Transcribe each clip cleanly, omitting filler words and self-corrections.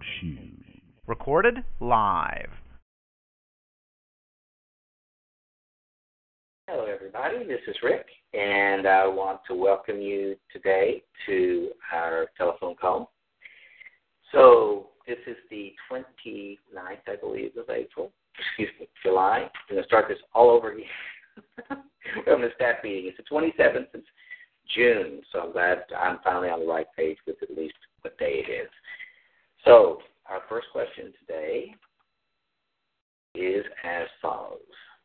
Shoes. Recorded live. Hello, everybody. This is Rick, and I want to welcome you today to our telephone call. So this is the 29th, I believe, of July. I'm going to start this all over again. We're having a staff meeting. It's the 27th of June, so I'm glad I'm finally on the right page with at least what day it is. So our first question today is as follows.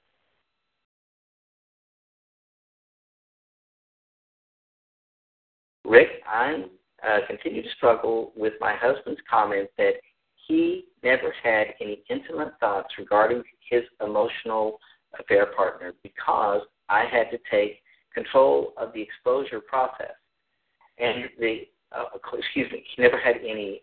Rick, I continue to struggle with my husband's comment that he never had any intimate thoughts regarding his emotional affair partner because I had to take control of the exposure process. And he never had any,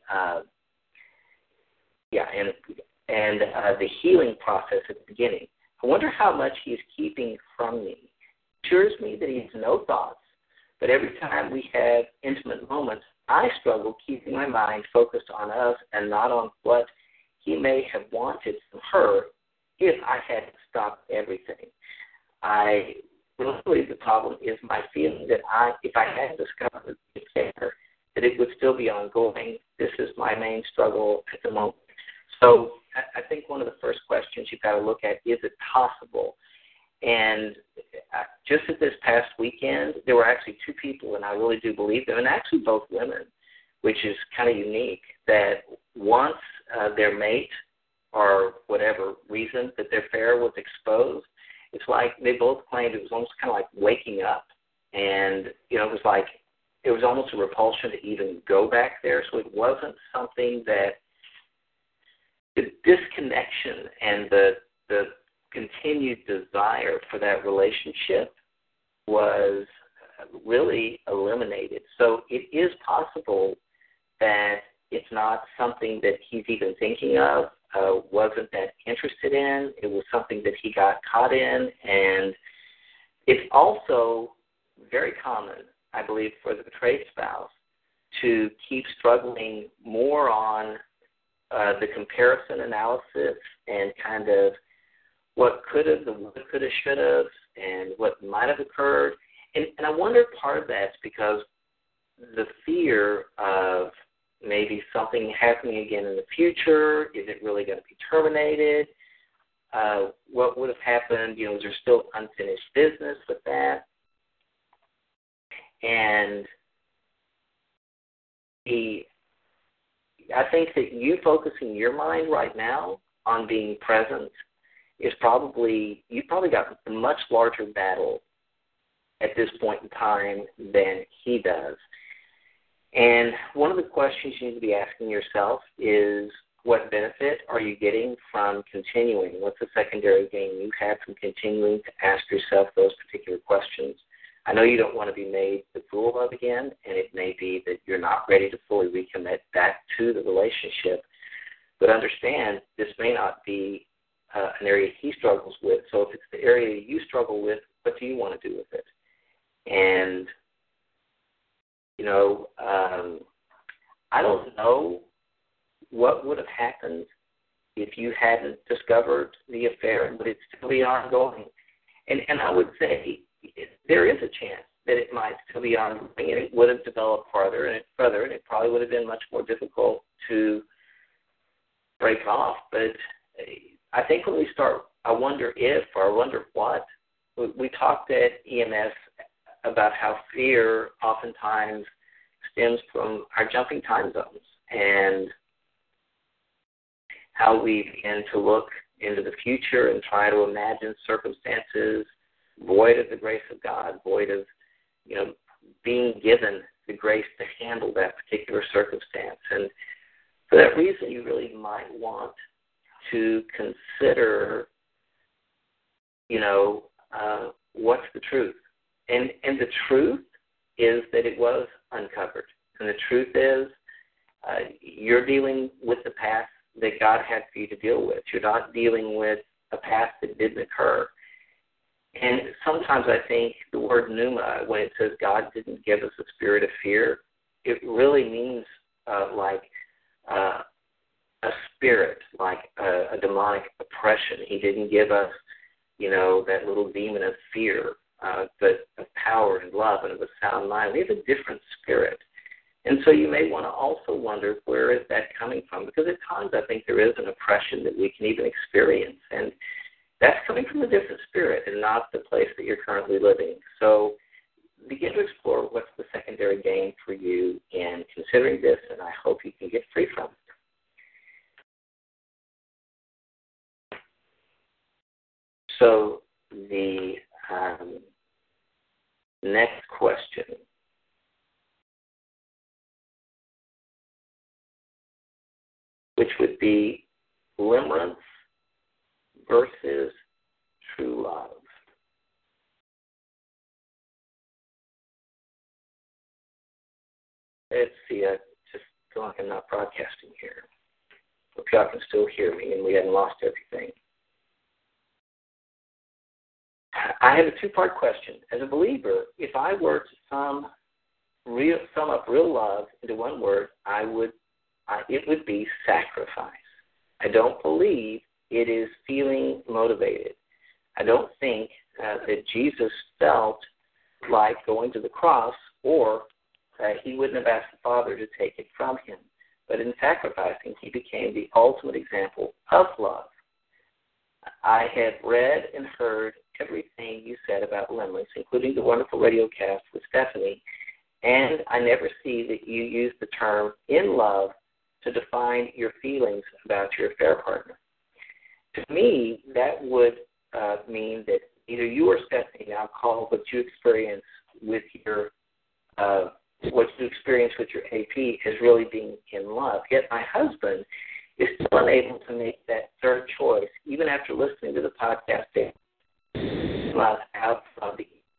the healing process at the beginning. I wonder how much he's keeping from me. It assures me that he has no thoughts, but every time we have intimate moments, I struggle keeping my mind focused on us and not on what he may have wanted from her if I had stopped everything. I really believe the problem is my feeling that if I had discovered the affair, that it would still be ongoing. This is my main struggle at the moment. So I think one of the first questions you've got to look at, is it possible? And just at this past weekend, there were actually two people, and I really do believe them, and actually both women, which is kind of unique, that once their mate, or whatever reason that their affair was exposed, it's like they both claimed it was almost kind of like waking up. And, it was almost a repulsion to even go back there. So it wasn't something that the disconnection and the continued desire for that relationship was really eliminated. So it is possible that it's not something that he's even thinking of, wasn't that interested in. It was something that he got caught in. And it's also very common, I believe, for the betrayed spouse to keep struggling more on the comparison analysis and kind of what could have, the what could have, should have, and what might have occurred. And I wonder if part of that's because the fear of maybe something happening again in the future. Is it really going to be terminated? What would have happened? Is there still unfinished business with that? And I think that you focusing your mind right now on being present is you probably got a much larger battle at this point in time than he does. And one of the questions you need to be asking yourself is, what benefit are you getting from continuing? What's the secondary gain you have from continuing to ask yourself those particular questions? I know you don't want to be made the fool of again, and it may be that you're not ready to fully recommit back to the relationship. But understand, this may not be an area he struggles with. So if it's the area you struggle with, what do you want to do with it? And, I don't know what would have happened if you hadn't discovered the affair. Would it still be ongoing? And I would say there is a chance that it might still be ongoing, and it would have developed further, and it probably would have been much more difficult to break off. But I think when we start, I wonder if, or I wonder what, we talked at EMS about how fear oftentimes stems from our jumping time zones and how we begin to look into the future and try to imagine circumstances void of the grace of God, void of, being given the grace to handle that particular circumstance. And for that reason, you really might want to consider, what's the truth? And the truth is that it was uncovered. And the truth is you're dealing with the past that God had for you to deal with. You're not dealing with a past that didn't occur. And sometimes I think the word pneuma, when it says God didn't give us a spirit of fear, it really means a spirit, like a demonic oppression. He didn't give us, that little demon of fear, but of power and love and of a sound mind. We have a different spirit. And so you may want to also wonder, where is that coming from? Because at times I think there is an oppression that we can even experience. And that's coming from a different spirit and not the place that you're currently living. So begin to explore what's the secondary gain for you in considering this, and I hope you can get free from it. So the next question which would be limerence versus true love. Let's see, I just feel like I'm not broadcasting here. Hope y'all can still hear me and we haven't lost everything. I have a two-part question. As a believer, if I were to sum up real love into one word, it would be sacrifice. I don't believe it is feeling motivated. I don't think that Jesus felt like going to the cross, or he wouldn't have asked the Father to take it from him. But in sacrificing, he became the ultimate example of love. I have read and heard everything you said about limerence, including the wonderful radio cast with Stephanie, and I never see that you use the term in love to define your feelings about your affair partner. To me, that would mean that either you or Stephanie now call what you experience with your AP as really being in love. Yet my husband is still unable to make that third choice, even after listening to the podcast out from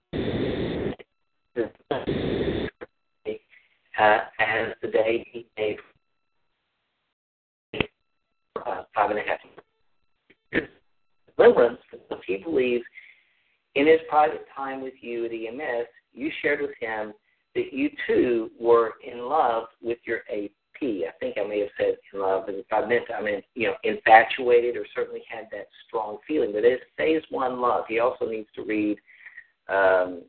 as the day he gave 5.5 years. Limerence, because he believes in his private time with you at EMS, you shared with him that you too were in love with your AP. I think I may have said in love, but if I meant, infatuated, or certainly had that strong feeling. But it phase one love. He also needs to read The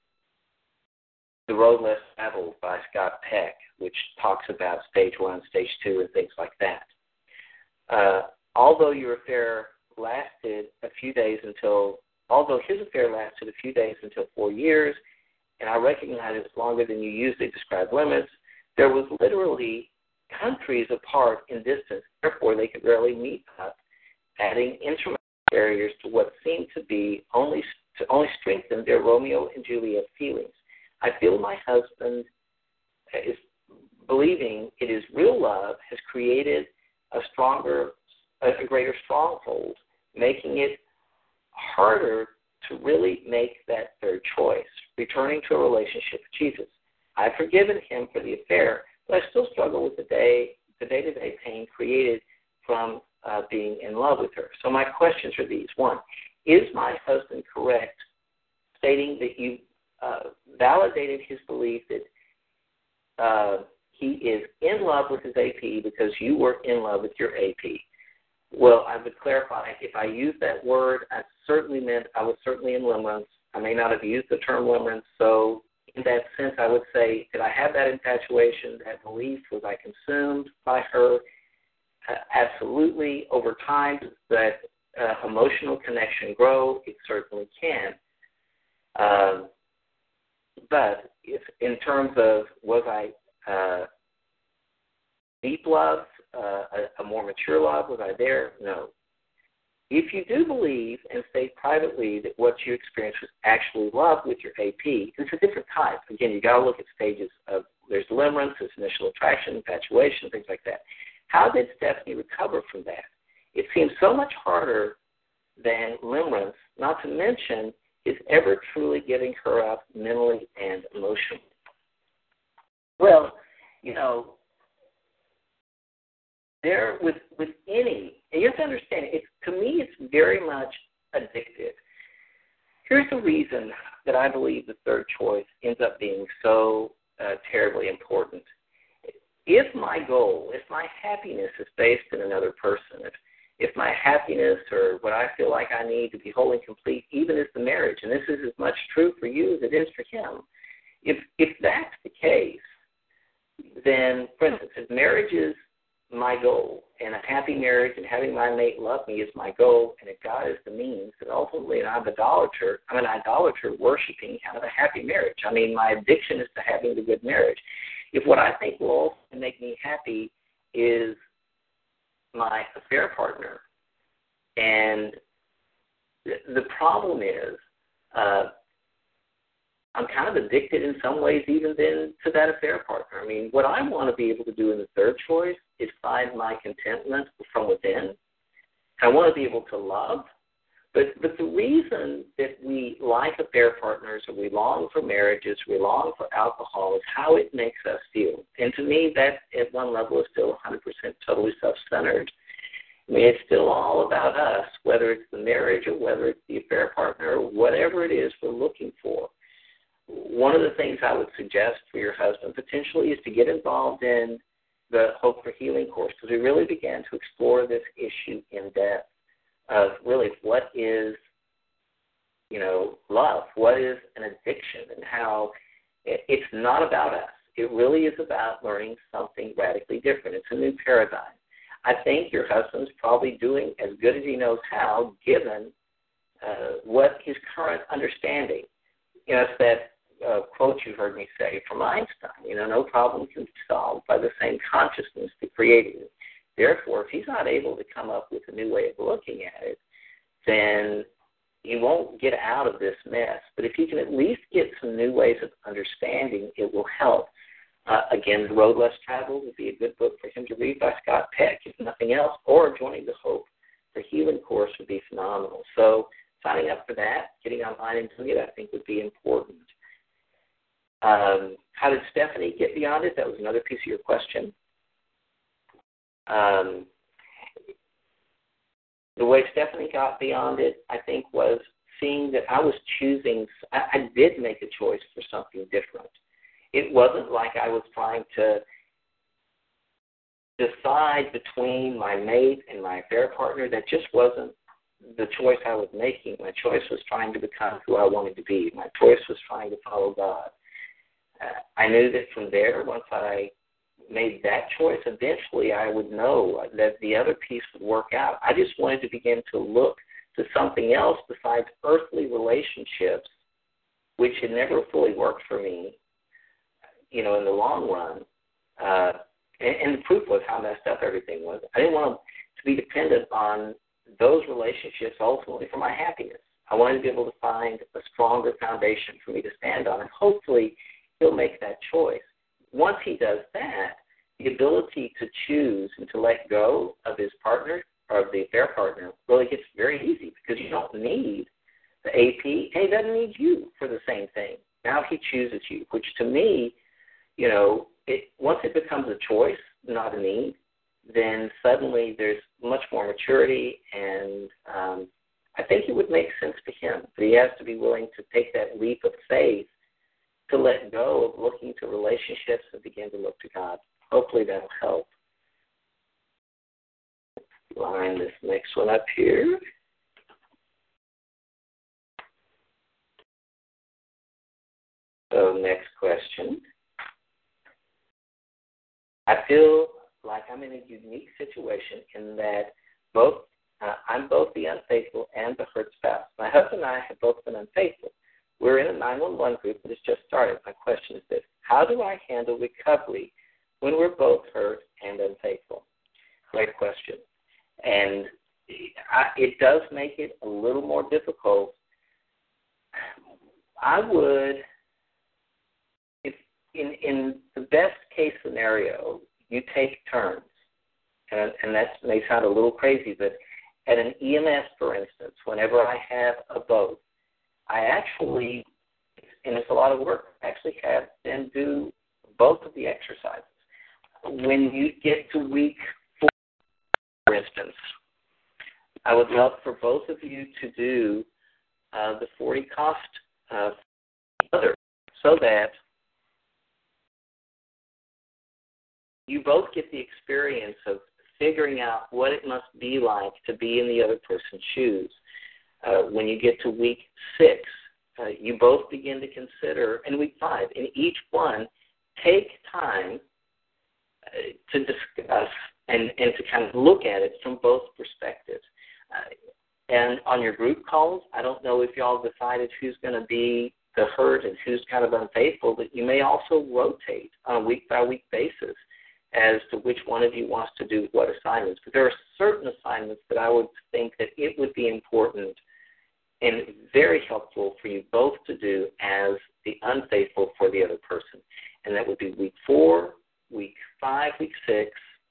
Road Less Traveled by Scott Peck, which talks about stage 1, stage 2, and things like that. Although his affair lasted a few days until 4 years, and I recognize it's longer than you usually describe limits, there was literally countries apart in distance. Therefore, they could rarely meet up, adding insurmountable barriers to what seemed to be only strengthen their Romeo and Juliet feelings. I feel my husband is believing it is real love has created a greater stronghold, making it harder to really make that third choice, returning to a relationship with Jesus. I've forgiven him for the affair, but I still struggle with the day-to-day pain created from being in love with her. So my questions are these. 1, is my husband correct stating that you validated his belief that he is in love with his AP because you were in love with your AP? Well, I would clarify, if I used that word, I certainly meant I was certainly in limerence. I may not have used the term limerence, so in that sense, I would say, did I have that infatuation, that belief? Was I consumed by her? Absolutely. Over time, does that emotional connection grow? It certainly can. But if in terms of was I deep love, a more mature love, was I there? No. If you do believe and state privately that what you experienced was actually love with your AP, it's a different type. Again, you got to look at stages of, there's limerence, there's initial attraction, infatuation, things like that. How did Stephanie recover from that? It seems so much harder than limerence, not to mention is ever truly giving her up mentally and emotionally. Well, there with any, and you have to understand, to me it's very much addictive. Here's the reason that I believe the third choice ends up being so terribly important. if my goal, if my happiness is based in another person, if my happiness or what I feel like I need to be whole and complete, even as the marriage, and this is as much true for you as it is for him, if that's the case, then, for instance, if marriage is my goal, and a happy marriage and having my mate love me is my goal, and if God is the means, then ultimately I'm an idolater worshiping kind of a happy marriage. I mean, my addiction is to having the good marriage. If what I think will also make me happy is my affair partner, and the problem is I'm kind of addicted in some ways even then to that affair partner. I mean, what I want to be able to do in the third choice is find my contentment from within. I want to be able to love. But the reason that we like affair partners or we long for marriages, we long for alcohol is how it makes us feel. And to me, that at one level is still 100% totally self-centered. I mean, it's still all about us, whether it's the marriage or whether it's the affair partner or whatever it is we're looking for. One of the things I would suggest for your husband potentially is to get involved in the Hope for Healing course, because we really began to explore this issue in depth of really what is, love, what is an addiction, and how it's not about us. It really is about learning something radically different. It's a new paradigm. I think your husband's probably doing as good as he knows how, given what his current understanding. It's that quote you heard me say from Einstein, no problem can be solved by the same consciousness that created it. Therefore, if he's not able to come up with a new way of looking at it, then he won't get out of this mess. But if he can at least get some new ways of understanding, it will help. Again, The Road Less Traveled would be a good book for him to read by Scott Peck, if nothing else, or joining the Hope for Healing course would be phenomenal. So signing up for that, getting online and doing it, I think would be important. How did Stephanie get beyond it? That was another piece of your question. The way Stephanie got beyond it, I think, was seeing that I was choosing. I did make a choice for something different. It wasn't like I was trying to decide between my mate and my affair partner. That just wasn't the choice I was making. My choice was trying to become who I wanted to be. My choice was trying to follow God. I knew that from there, once I made that choice, eventually I would know that the other piece would work out. I just wanted to begin to look to something else besides earthly relationships, which had never fully worked for me, in the long run. And the proof was how messed up everything was. I didn't want to be dependent on those relationships ultimately for my happiness. I wanted to be able to find a stronger foundation for me to stand on, and hopefully he'll make that choice. Once he does that, the ability to choose and to let go of his partner or the affair partner really gets very easy, because you don't need the AP, and he doesn't need you for the same thing. Now he chooses you, which to me, once it becomes a choice, not a need, then suddenly there's much more maturity, and I think it would make sense to him. But he has to be willing to take that leap of faith to let go of looking to relationships and begin to look to God. Hopefully that'll help. Line this next one up here. So next question. I feel like I'm in a unique situation in that I'm both the unfaithful and the hurt spouse. My husband and I have both been unfaithful. We're in a 911 group that has just started. My question is this: how do I handle recovery when we're both hurt and unfaithful? Great question. And it does make it a little more difficult. I would, if in the best case scenario, you take turns. And that may sound a little crazy, but at an EMS, for instance, whenever I have a boat, I actually, and it's a lot of work, actually have them do both of the exercises. When you get to week 4, for instance, I would love for both of you to do the 40 cost other, so that you both get the experience of figuring out what it must be like to be in the other person's shoes. When you get to week 6, you both begin to consider, and week 5, in each one, take time to discuss and to kind of look at it from both perspectives. And on your group calls, I don't know if y'all decided who's going to be the hurt and who's kind of unfaithful, but you may also rotate on a week-by-week basis as to which one of you wants to do what assignments. But there are certain assignments that I would think that it would be important and very helpful for you both to do as the unfaithful for the other person. And that would be week 4, week 5, week 6.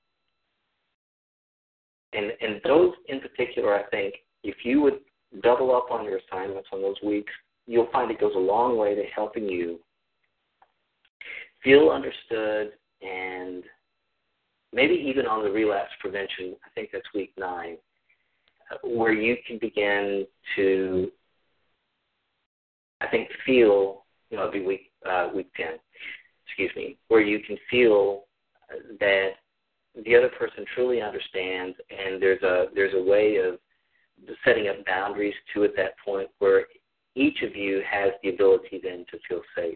And those in particular, I think, if you would double up on your assignments on those weeks, you'll find it goes a long way to helping you feel understood, and maybe even on the relapse prevention, I think that's week 9, where you can begin to, I think, feel, it'd be week 10, where you can feel that the other person truly understands, and there's a way of setting up boundaries too at that point where each of you has the ability then to feel safe.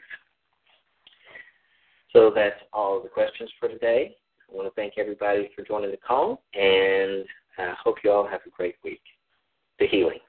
So that's all the questions for today. I want to thank everybody for joining the call, and I hope you all have a great week. The Healing.